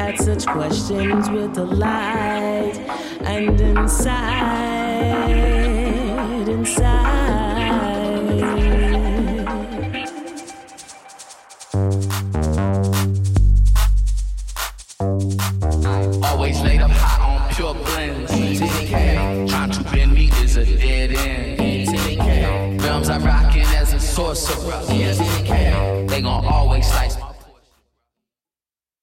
at such questions with delight. And inside. Always laid up high on pure blends. TDK. Trying to bend me is a dead end. TDK. Films I'm rocking as a sorcerer. TDK.